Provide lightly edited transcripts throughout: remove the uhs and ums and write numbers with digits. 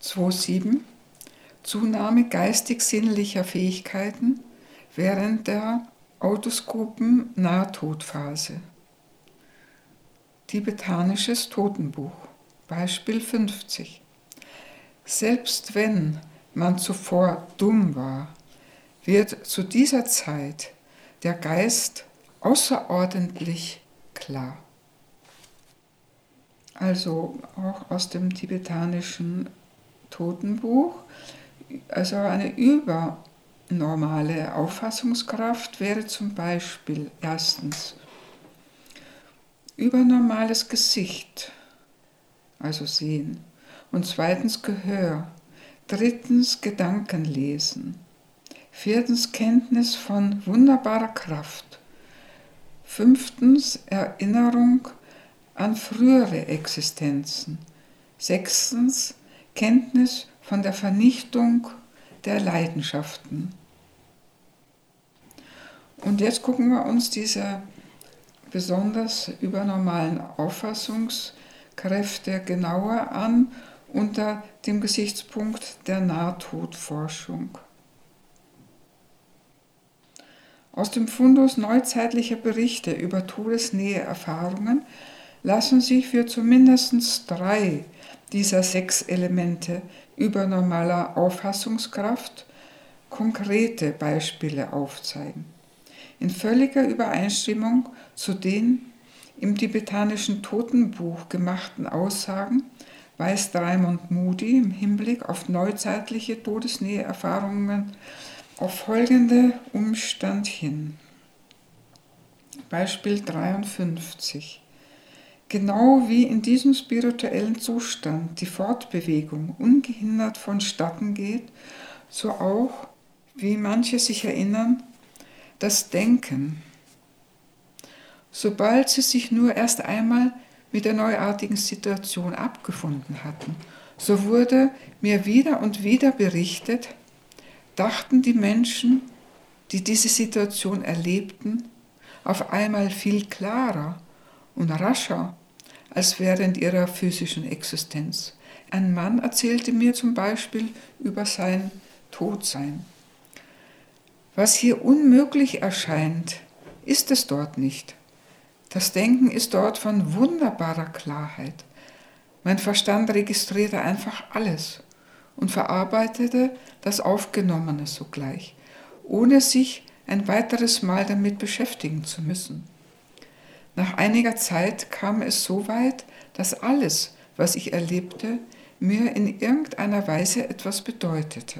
2.7 Zunahme geistig-sinnlicher Fähigkeiten während der autoskopen Nahtodphase. Tibetanisches Totenbuch, Beispiel 50. Selbst wenn man zuvor dumm war, wird zu dieser Zeit der Geist außerordentlich klar. Also auch aus dem tibetanischen Totenbuch, also eine übernormale Auffassungskraft wäre zum Beispiel erstens übernormales Gesicht, also Sehen, und zweitens Gehör, drittens Gedankenlesen, viertens Kenntnis von wunderbarer Kraft, fünftens Erinnerung an frühere Existenzen, sechstens Kenntnis von der Vernichtung der Leidenschaften. Und jetzt gucken wir uns diese besonders übernormalen Auffassungskräfte genauer an unter dem Gesichtspunkt der Nahtodforschung. Aus dem Fundus neuzeitlicher Berichte über Todesnähe-Erfahrungen lassen sich für zumindest 3 dieser 6 Elemente übernormaler Auffassungskraft konkrete Beispiele aufzeigen. In völliger Übereinstimmung zu den im tibetanischen Totenbuch gemachten Aussagen weist Raymond Moody im Hinblick auf neuzeitliche Todesnähe-Erfahrungen auf folgende Umstand hin. Beispiel 53. Genau wie in diesem spirituellen Zustand die Fortbewegung ungehindert vonstatten geht, so auch, wie manche sich erinnern, das Denken. Sobald sie sich nur erst einmal mit der neuartigen Situation abgefunden hatten, so wurde mir wieder und wieder berichtet, dachten die Menschen, die diese Situation erlebten, auf einmal viel klarer und rascher als während ihrer physischen Existenz. Ein Mann erzählte mir zum Beispiel über sein Todsein. Was hier unmöglich erscheint, ist es dort nicht. Das Denken ist dort von wunderbarer Klarheit. Mein Verstand registrierte einfach alles und verarbeitete das Aufgenommene sogleich, ohne sich ein weiteres Mal damit beschäftigen zu müssen. Nach einiger Zeit kam es so weit, dass alles, was ich erlebte, mir in irgendeiner Weise etwas bedeutete.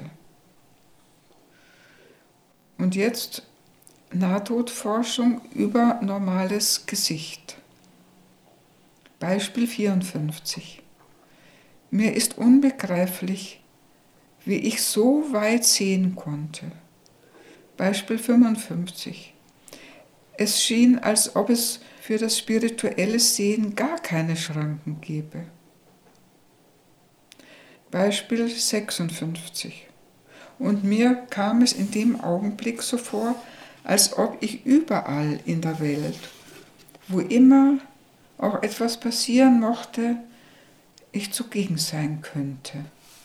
Und jetzt Nahtodforschung über normales Gesicht. Beispiel 54. Mir ist unbegreiflich, wie ich so weit sehen konnte. Beispiel 55. Es schien, als ob es für das spirituelle Sehen gar keine Schranken gäbe. Beispiel 56. Und mir kam es in dem Augenblick so vor, als ob ich überall in der Welt, wo immer auch etwas passieren mochte, ich zugegen sein könnte.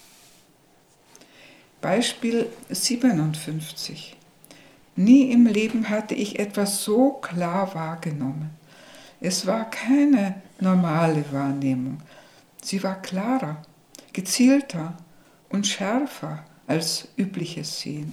Beispiel 57. Nie im Leben hatte ich etwas so klar wahrgenommen. Es war keine normale Wahrnehmung. Sie war klarer, gezielter und schärfer als übliches Sehen.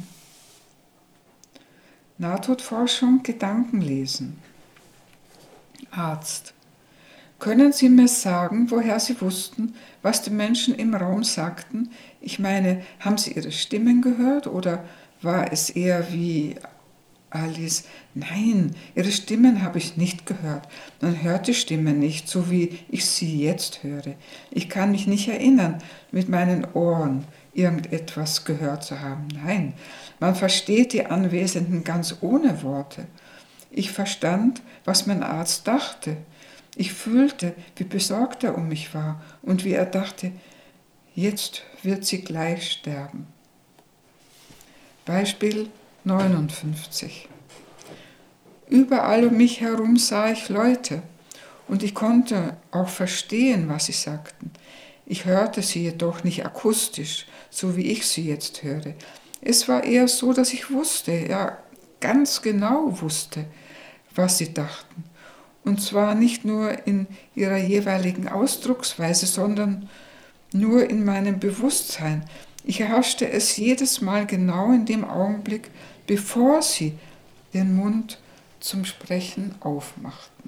Nahtodforschung, Gedankenlesen. Arzt. Können Sie mir sagen, woher Sie wussten, was die Menschen im Raum sagten? Ich meine, haben Sie ihre Stimmen gehört oder war es eher wie Alice? Nein, Ihre Stimmen habe ich nicht gehört. Man hört die Stimme nicht, so wie ich sie jetzt höre. Ich kann mich nicht erinnern, mit meinen Ohren irgendetwas gehört zu haben. Nein, man versteht die Anwesenden ganz ohne Worte. Ich verstand, was mein Arzt dachte. Ich fühlte, wie besorgt er um mich war und wie er dachte, jetzt wird sie gleich sterben. Beispiel 59. Überall um mich herum sah ich Leute und ich konnte auch verstehen, was sie sagten. Ich hörte sie jedoch nicht akustisch, so wie ich sie jetzt höre. Es war eher so, dass ich wusste, ja ganz genau wusste, was sie dachten. Und zwar nicht nur in ihrer jeweiligen Ausdrucksweise, sondern nur in meinem Bewusstsein. Ich erhaschte es jedes Mal genau in dem Augenblick, bevor sie den Mund zum Sprechen aufmachten.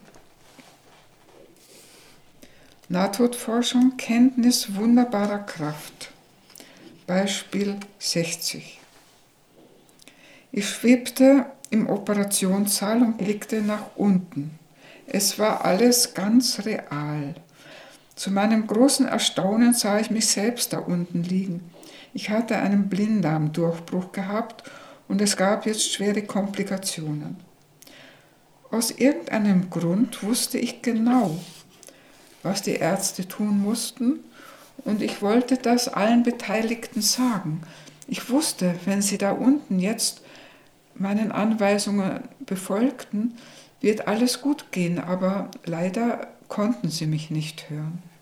Nahtoderforschung, Kenntnis wunderbarer Kraft. Beispiel 60. Ich schwebte im Operationssaal und blickte nach unten. Es war alles ganz real. Zu meinem großen Erstaunen sah ich mich selbst da unten liegen. Ich hatte einen Blinddarmdurchbruch gehabt und es gab jetzt schwere Komplikationen. Aus irgendeinem Grund wusste ich genau, was die Ärzte tun mussten, und ich wollte das allen Beteiligten sagen. Ich wusste, wenn sie da unten jetzt meinen Anweisungen befolgten, wird alles gut gehen, aber leider konnten sie mich nicht hören.